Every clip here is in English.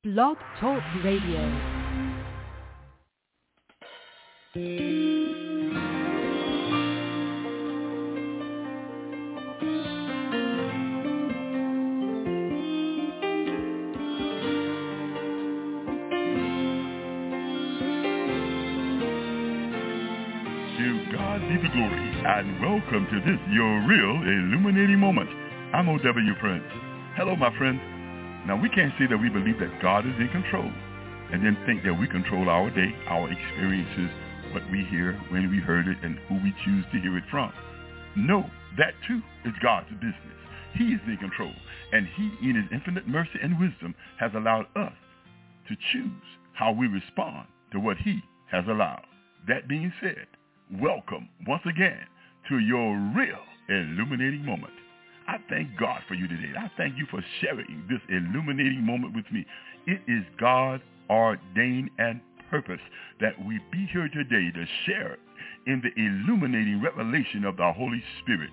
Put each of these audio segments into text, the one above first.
Blog Talk Radio. Be the glory, and welcome to this, your real illuminating moment. I'm O.W. Prince. Hello, my friends. Now, we can't say that we believe that God is in control and then think that we control our day, our experiences, what we hear, when we heard it, and who we choose to hear it from. No, that too is God's business. He is in control, and he, in his infinite mercy and wisdom, has allowed us to choose how we respond to what he has allowed. That being said, welcome once again to your real illuminating moment. I thank God for you today. I thank you for sharing this illuminating moment with me. It is God ordained and purpose that we be here today to share in the illuminating revelation of the Holy Spirit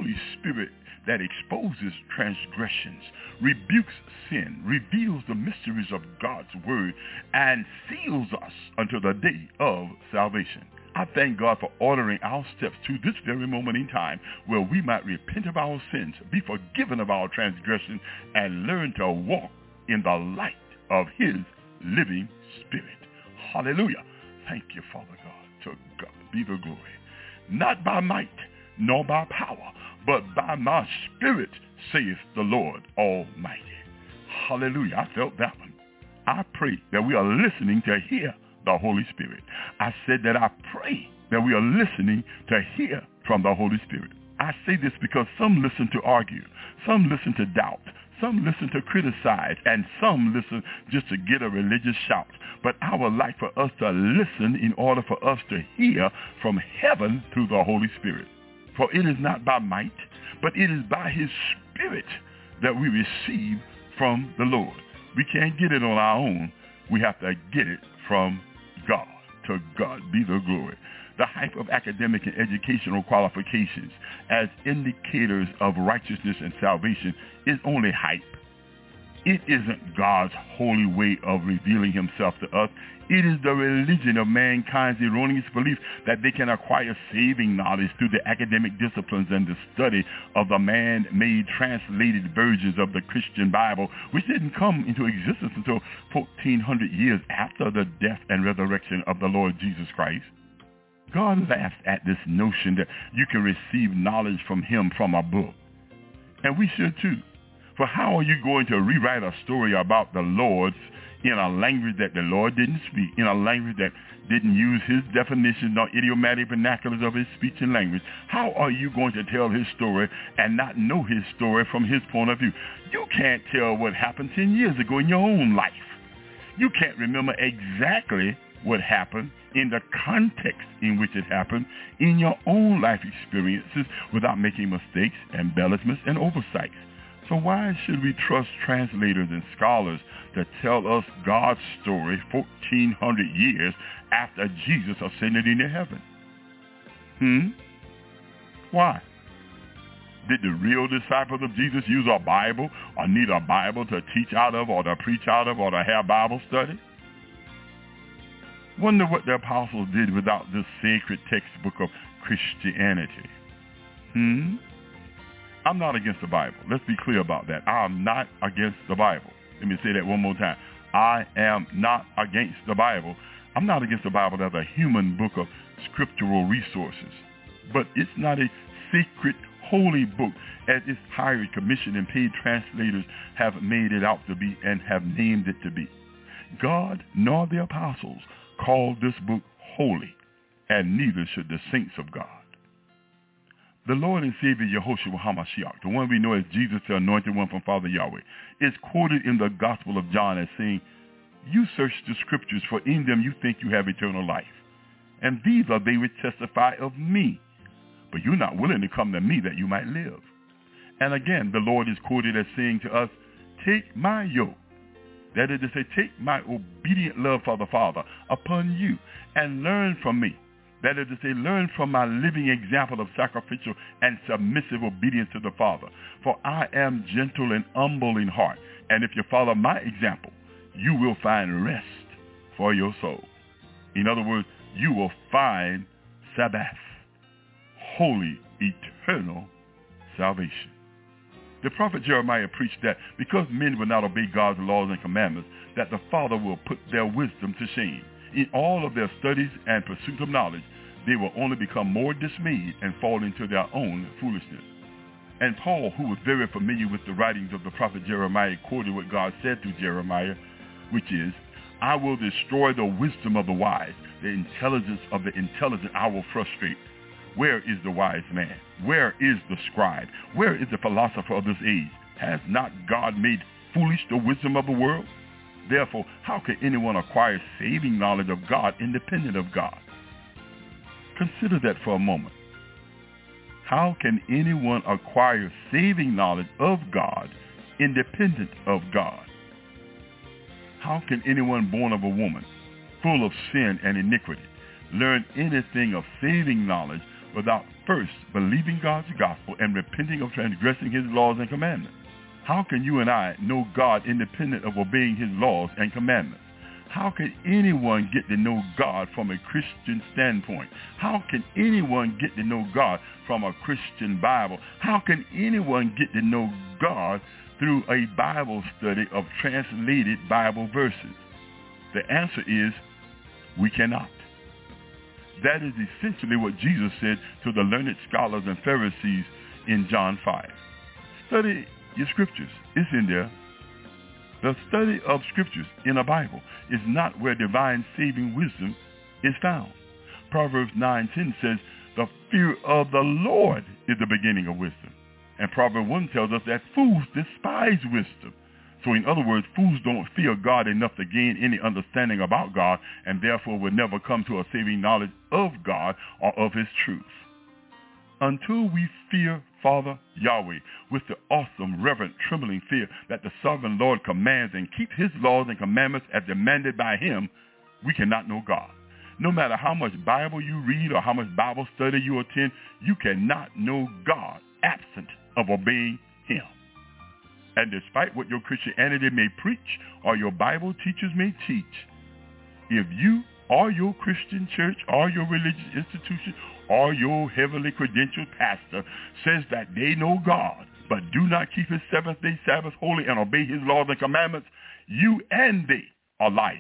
that exposes transgressions, rebukes sin, reveals the mysteries of God's word, and seals us until the day of salvation. I thank God for ordering our steps to this very moment in time where we might repent of our sins, be forgiven of our transgressions, and learn to walk in the light of his living Spirit. Hallelujah. Thank you, Father God. To God be the glory. Not by might, nor by power, but by my Spirit, saith the Lord Almighty. Hallelujah. I felt that one. I pray that we are listening to hear the Holy Spirit. I said that I pray that we are listening to hear from the Holy Spirit. I say this because some listen to argue, some listen to doubt, some listen to criticize, and some listen just to get a religious shout. But I would like for us to listen in order for us to hear from heaven through the Holy Spirit. For it is not by might, but it is by his Spirit that we receive from the Lord. We can't get it on our own. We have to get it from God. To God be the glory. The hype of academic and educational qualifications as indicators of righteousness and salvation is only hype. It isn't God's holy way of revealing himself to us. It is the religion of mankind's erroneous belief that they can acquire saving knowledge through the academic disciplines and the study of the man-made translated versions of the Christian Bible, which didn't come into existence until 1,400 years after the death and resurrection of the Lord Jesus Christ. God laughs at this notion that you can receive knowledge from him from a book. And we should too. For how are you going to rewrite a story about the Lord in a language that the Lord didn't speak, in a language that didn't use his definitions nor idiomatic vernaculars of his speech and language? How are you going to tell his story and not know his story from his point of view? You can't tell what happened 10 years ago in your own life. You can't remember exactly what happened in the context in which it happened in your own life experiences without making mistakes, embellishments, and oversights. So why should we trust translators and scholars to tell us God's story 1,400 years after Jesus ascended into heaven? Why? Did the real disciples of Jesus use a Bible or need a Bible to teach out of or to preach out of or to have Bible study? Wonder what the apostles did without this sacred textbook of Christianity. I'm not against the Bible. Let's be clear about that. I am not against the Bible. Let me say that one more time. I am not against the Bible. I'm not against the Bible as a human book of scriptural resources. But it's not a sacred, holy book as its hired, commissioned, and paid translators have made it out to be and have named it to be. God nor the apostles called this book holy, and neither should the saints of God. The Lord and Savior Yehoshua HaMashiach, the one we know as Jesus, the anointed one from Father Yahweh, is quoted in the Gospel of John as saying, "You search the scriptures, for in them you think you have eternal life. And these are they which testify of me. But you're not willing to come to me that you might live." And again, the Lord is quoted as saying to us, "Take my yoke." That is to say, take my obedient love for the Father upon you and learn from me. That is to say, learn from my living example of sacrificial and submissive obedience to the Father. For I am gentle and humble in heart. And if you follow my example, you will find rest for your soul. In other words, you will find Sabbath, holy, eternal salvation. The prophet Jeremiah preached that because men will not obey God's laws and commandments, that the Father will put their wisdom to shame. In all of their studies and pursuit of knowledge, they will only become more dismayed and fall into their own foolishness. And Paul, who was very familiar with the writings of the prophet Jeremiah, quoted what God said to Jeremiah, which is, I will destroy the wisdom of the wise, the intelligence of the intelligent I will frustrate. Where is the wise man? Where is the scribe? Where is the philosopher of this age? Has not God made foolish the wisdom of the world? Therefore, how can anyone acquire saving knowledge of God independent of God? Consider that for a moment. How can anyone acquire saving knowledge of God independent of God? How can anyone born of a woman, full of sin and iniquity, learn anything of saving knowledge without first believing God's gospel and repenting of transgressing his laws and commandments? How can you and I know God independent of obeying his laws and commandments? How can anyone get to know God from a Christian standpoint? How can anyone get to know God from a Christian Bible? How can anyone get to know God through a Bible study of translated Bible verses? The answer is, we cannot. That is essentially what Jesus said to the learned scholars and Pharisees in John 5. Study your scriptures. It's in there. The study of scriptures in a Bible is not where divine saving wisdom is found. Proverbs 9:10 says, the fear of the Lord is the beginning of wisdom. And Proverbs 1 tells us that fools despise wisdom. So in other words, fools don't fear God enough to gain any understanding about God, and therefore will never come to a saving knowledge of God or of his truth. Until we fear Father Yahweh with the awesome, reverent, trembling fear that the sovereign Lord commands and keep his laws and commandments as demanded by him, we cannot know God. No matter how much Bible you read or how much Bible study you attend, you cannot know God absent of obeying him. And despite what your Christianity may preach or your Bible teachers may teach, if you or your Christian church or your religious institution or your heavenly credentialed pastor says that they know God but do not keep his seventh-day Sabbath holy and obey his laws and commandments, you and they are liars.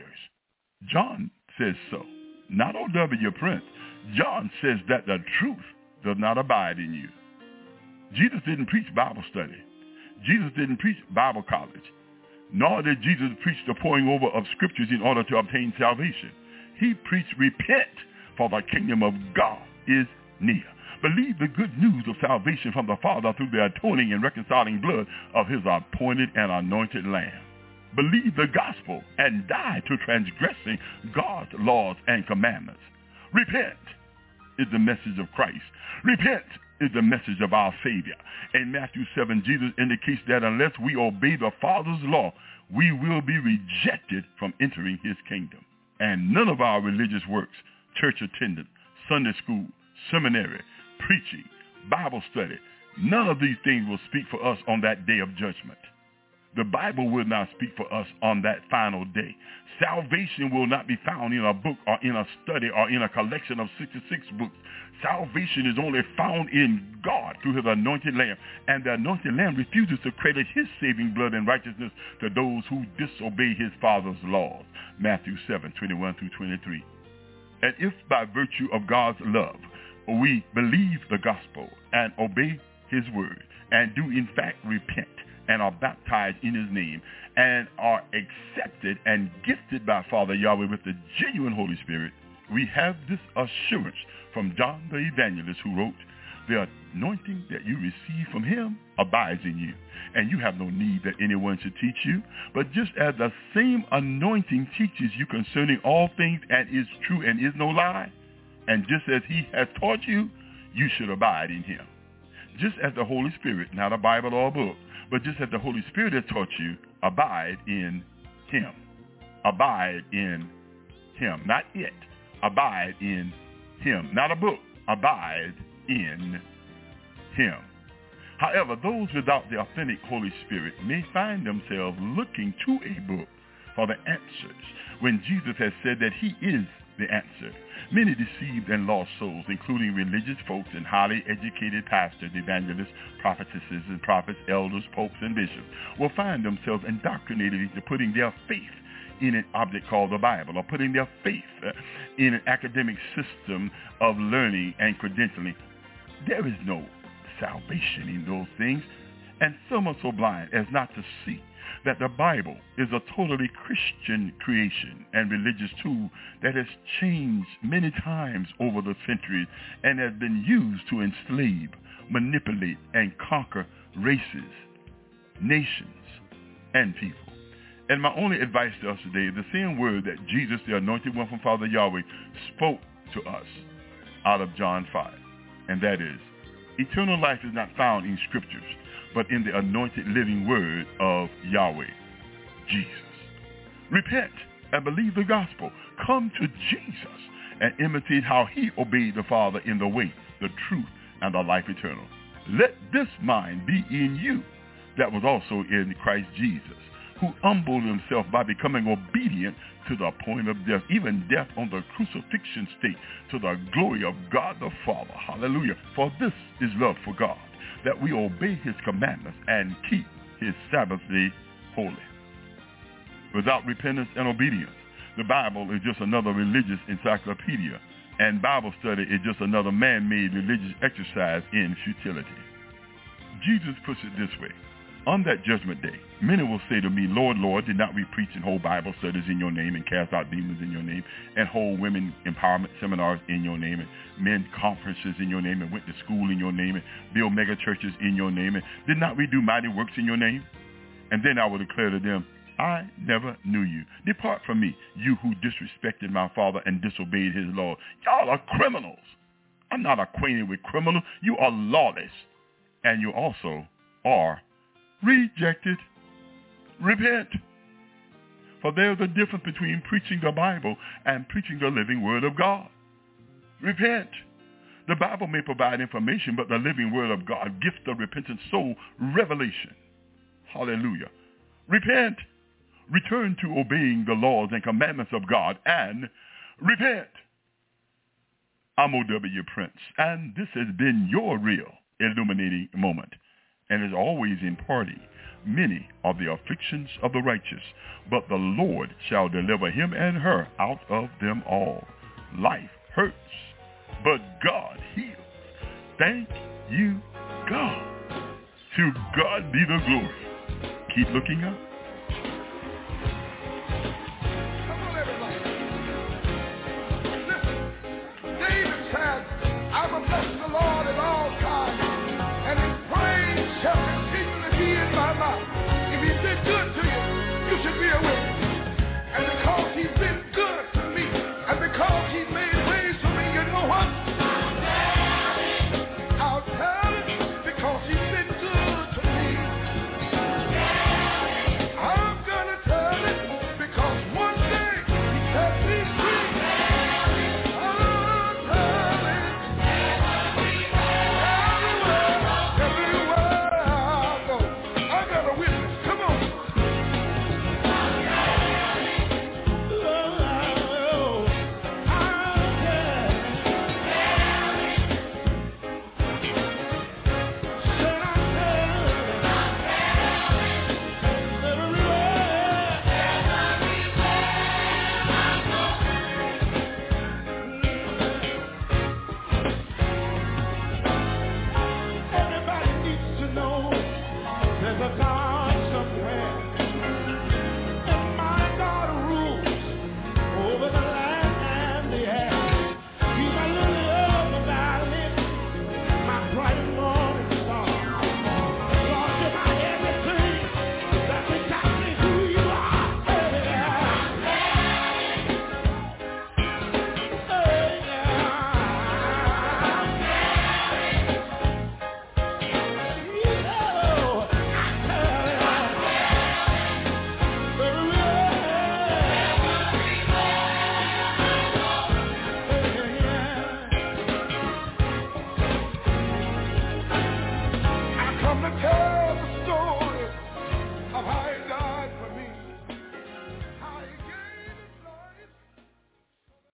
John says so. Not O.W. Prince. John says that the truth does not abide in you. Jesus didn't preach Bible study. Jesus didn't preach Bible college. Nor did Jesus preach the pouring over of scriptures in order to obtain salvation. He preached, repent, for the kingdom of God is near. Believe the good news of salvation from the Father through the atoning and reconciling blood of his appointed and anointed Lamb. Believe the gospel and die to transgressing God's laws and commandments. Repent is the message of Christ. Repent is the message of our Savior. In Matthew 7, Jesus indicates that unless we obey the Father's law, we will be rejected from entering his kingdom. And none of our religious works, church attendance, Sunday school, seminary, preaching, Bible study, none of these things will speak for us on that day of judgment. The Bible will not speak for us on that final day. Salvation will not be found in a book or in a study or in a collection of 66 books. Salvation is only found in God through his anointed Lamb. And the anointed Lamb refuses to credit his saving blood and righteousness to those who disobey his Father's laws. Matthew 7:21-23. And if by virtue of God's love we believe the gospel and obey his word and do in fact repent and are baptized in his name and are accepted and gifted by Father Yahweh with the genuine Holy Spirit, we have this assurance from John the Evangelist, who wrote, the anointing that you receive from him abides in you, and you have no need that anyone should teach you. But just as the same anointing teaches you concerning all things and is true and is no lie, and just as he has taught you, you should abide in him. Just as the Holy Spirit, not a Bible or a book, but just as the Holy Spirit has taught you, abide in him. Abide in him. Not it. Abide in him. Not a book. Abide in him. However, those without the authentic Holy Spirit may find themselves looking to a book for the answers when Jesus has said that he is the answer. Many deceived and lost souls, including religious folks and highly educated pastors, evangelists, prophetesses and prophets, elders, popes, and bishops, will find themselves indoctrinated into putting their faith in an object called the Bible, or putting their faith in an academic system of learning and credentialing. There is no salvation in those things, and some are so blind as not to see that the Bible is a totally Christian creation and religious tool that has changed many times over the centuries and has been used to enslave, manipulate, and conquer races, nations, and people. And my only advice to us today is the same word that Jesus, the anointed one from Father Yahweh, spoke to us out of John 5, and that is, eternal life is not found in scriptures, but in the anointed living word of Yahweh, Jesus. Repent and believe the gospel. Come to Jesus and imitate how he obeyed the Father in the way, the truth, and the life eternal. Let this mind be in you that was also in Christ Jesus, who humbled himself by becoming obedient to the point of death, even death on the crucifixion stake, to the glory of God the Father. Hallelujah. For this is love for God, that we obey his commandments and keep his Sabbath day holy. Without repentance and obedience, the Bible is just another religious encyclopedia, and Bible study is just another man-made religious exercise in futility. Jesus puts it this way. On that judgment day, many will say to me, Lord, Lord, did not we preach and hold Bible studies in your name and cast out demons in your name and hold women empowerment seminars in your name and men conferences in your name and went to school in your name and build mega churches in your name? And did not we do mighty works in your name? And then I will declare to them, I never knew you. Depart from me, you who disrespected my Father and disobeyed his law. Y'all are criminals. I'm not acquainted with criminals. You are lawless. And you also are rejected. Repent. For there's a difference between preaching the Bible and preaching the living word of God. Repent. The Bible may provide information, but the living word of God gives the repentant soul revelation. Hallelujah. Repent. Return to obeying the laws and commandments of God and repent. I'm O.W. Prince, and this has been your real illuminating moment, and is always imparting many of the afflictions of the righteous, but the Lord shall deliver him and her out of them all. Life hurts, but God heals. Thank you, God. To God be the glory. Keep looking up.